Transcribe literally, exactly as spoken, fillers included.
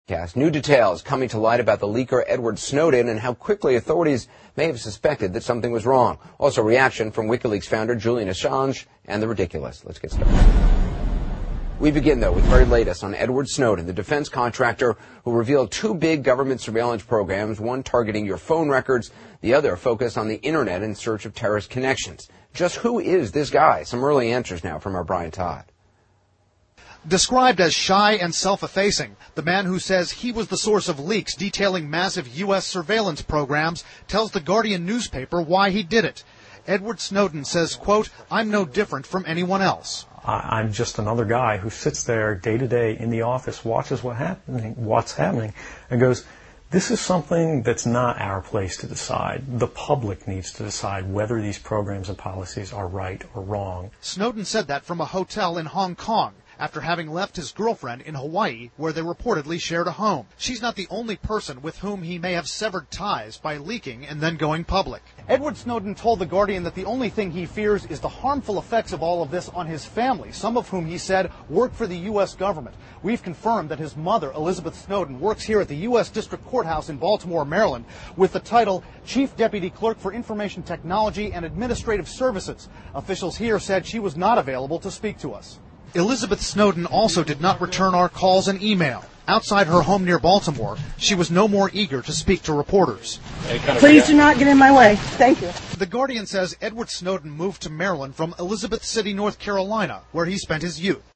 New details coming to light about the leaker Edward Snowden and how quickly authorities may have suspected that something was wrong. Also, reaction from WikiLeaks founder Julian Assange and the ridiculous. Let's get started. We begin, though, with the very latest on Edward Snowden, the defense contractor who revealed two big government surveillance programs, one targeting your phone records, the other focused on the Internet in search of terrorist connections. Just who is this guy? Some early answers now from our Brian Todd. Described as shy and self-effacing, the man who says he was the source of leaks detailing massive U S surveillance programs tells the Guardian newspaper why he did it. Edward Snowden says, quote, "I'm no different from anyone else. I'm just another guy who sits there day to day in the office, watches what happening, what's happening, and goes, this is something that's not our place to decide. The public needs to decide whether these programs and policies are right or wrong." Snowden said that from a hotel in Hong Kong, after having left his girlfriend in Hawaii, where they reportedly shared a home. She's not the only person with whom he may have severed ties by leaking and then going public. Edward Snowden told The Guardian that the only thing he fears is the harmful effects of all of this on his family, some of whom he said work for the U S government. We've confirmed that his mother, Elizabeth Snowden, works here at the U S District Courthouse in Baltimore, Maryland, with the title Chief Deputy Clerk for Information Technology and Administrative Services. Officials here said she was not available to speak to us. Elizabeth Snowden also did not return our calls and email. Outside her home near Baltimore, she was no more eager to speak to reporters. Please do not get in my way. Thank you. The Guardian says Edward Snowden moved to Maryland from Elizabeth City, North Carolina, where he spent his youth.